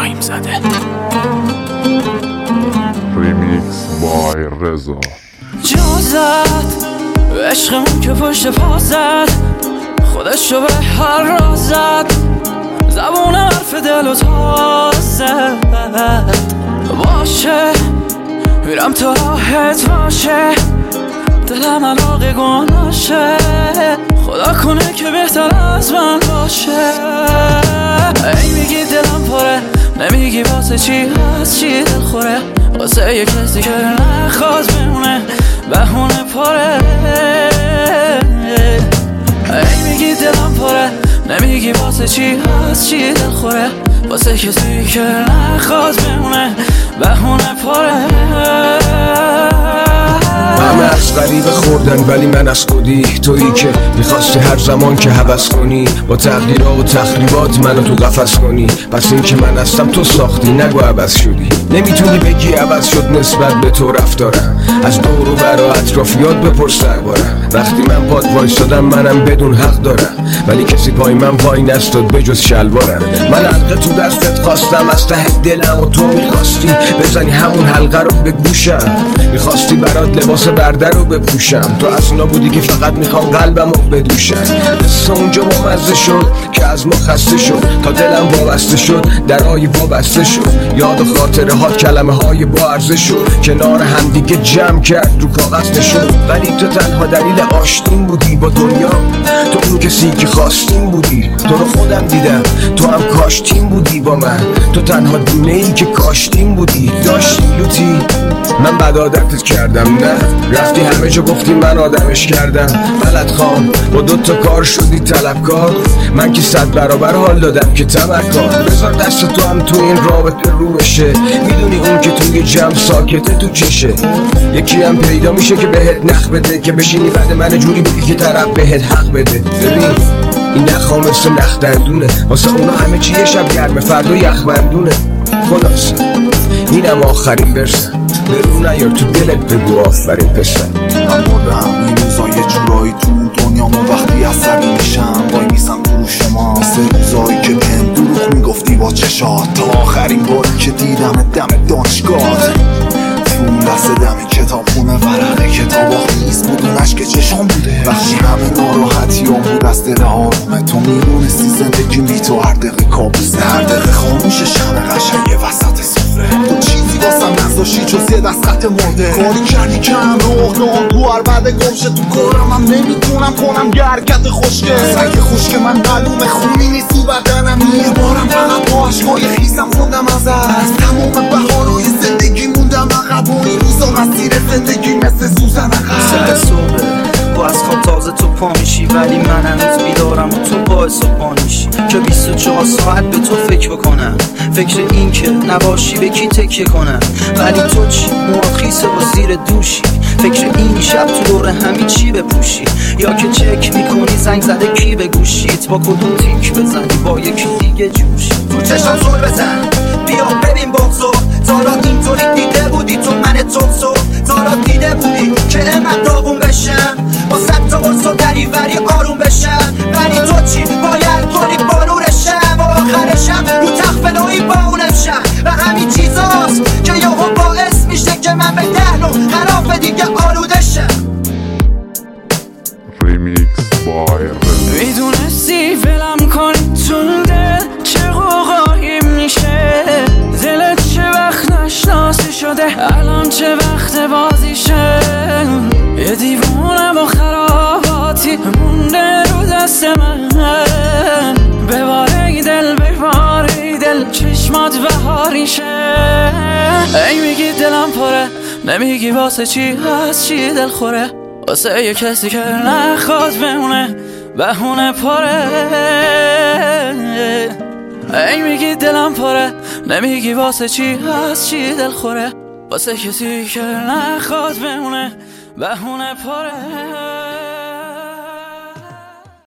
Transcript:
ابراهیم زاده. ریمیکس بای رضا. جا زد عشقمون که پشت پا زد، خودشو به هر را زد، زبون حرف دل و تا زد. باشه میرم تا راحت باشه، دلم علاقه گناشه، خدا کنه که بهتر از من باشه. ای میگی دلم پره، نمیگی واسه چی هست چی دل خوره، واسه یه کسی که نخواد بمونه بهونه پره. ای میگی دلم پره، نمیگی واسه چی هست چی دل خوره، واسه کسی که نخواد بمونه بهونه پره. همه از غریبه خوردن ولی من از خودی، تویی که میخواستی هر زمان که هوس کنی با تقدیرها و تخریبات منو تو قفس کنی. پس این که من هستم تو ساختی، نگو عوض شدی. نمیتونی بگی عوض شد نسبت به تو رفتارم، از دور و بر و اطرافیات بپرس دربارم. وقتی من پاد وایستادم منم بدون حق دارم، ولی کسی پای من وای نستاد بجز شلوارم. من حلقه تو دستت خواستم از ته دلم و تو میخواستی بزنی همون حلقه رو به گوشم، میخواستی برات لباس برده رو بپوشم. تو از اونا بودی که فقط میخوام قلبم رو بدوشم. قصه اونجا ممزه شد که از ما خسته شد، تا دلم وابسته شد درای وابسته شد. یاد و خاطره ها کلمه های با ارزش شد، کنار همدیگه جمع کرد رو کاغذ نشد. ولی تو تنها دلیل آشتیم بودی با دنیا، تو اون کسی که خواستیم بودی. تو رو خودم دیدم تو هم کاشتیم بودی با من، تو تنها دونه ای که کاشتیم بودی. داشتی لوتی من بد عادتت کردم، نه رفتی همه جا گفتی من آدمش کردم. بلد خان با دوتا کار شدی طلبکار، من که 100 برابر حال دادم که تمکار. بذار دست تو هم تو این رابطه رو بشه، میدونی اون که توی جمع ساکته تو چشه. یکی هم پیدا میشه که بهت نخ بده، که بشینی بعد من جوری بگی که طرف بهت حق بده. ببین این نخا مثل نخ دندونه، واسه اونا همه چی یه شب گرمه فردا یخبندونه. خلاصه اینم آخرین برسم، به رو نیار تو دلت بگو آفرین پسر. من بردم این روزا یه جورایی تو دنیامو، وقتی عصبی میشم وای میسم تو شما. سه روزایی که بهم دروغ میگفتی با چشات، تا آخرین باری که دیدم دم دانشگاه. تو اون لحظه دم کتابخونه ورقه کتابا خیز بود، اون عشق چشام بوده. وقتی همه ناراحتی هم بود از دل آرومه، تو میدونستی زندگی بی تو هر دقیقه کابوسه. هر دقیقه خاموش شمع قشنگ وسط سفره، تو چیزی واسم نذاشتی جز یه دست خط مرده. کاری کردی که همه اقدام تو هر بعد گمشه، تو کارم هم نمیتونم کنم یه حرکت خوشگه. سنگ خوشک من معلوم خونی نیست تو بدنم، یه بارم فقط با عشقای خیسم خوندم از تمام بهارای زندگی موندم عقب، و این روزا مسیر زندگی مثل سوزن عقب. سر صبح با از خواب تازه تو پا میشی، ولی من هنوز بیدارم و تو باعث و پا میشی. که 24 ساعت به تو فکر بکنم، فکر این که نباشی به کی تکیه کنم. ولی تو چی؟ موات خیسه و زیر دوشی، فکر این شب تو دور همین چی بپوشی، یا که چک میکنی زنگ زده کی به گوشیت، با کدوم تیک بزنی با یکی دیگه جوشی. تو چشم زور بزن بیا ببین بغضو، تالا اینطوری دیده بودی تو من توسو، تالا دیده بودی که من داغون بشم با 100 تا قرص و دریوری آروم بشم. ولی تو چی؟ باید کنی بارورشم و آخرشم رو تخت فلوی باونشم. و همین چیزاست که یهو باعث میشه که من به دهن و خلاف دیگه آلوده شم. ریمیکس بای رضا. میدونستی ولم کنی تو دل چه قوقایی میشه، دلت چه وقت نشناسی شده الان چه وقت بازیشه. یه دیوونه با خراباتی مونده رو دست من، بباره دل بباره دل چشمات بهاریشه. ای میگی دلم پره، نمیگی واسه چی هست چی دل خوره، واسه یه کسی که نخواد بمونه بهونه پره. ای میگی دلم پره، نمیگی واسه چی هست چی دل خوره، واسه کسی که نخواد بمونه بهونه پره.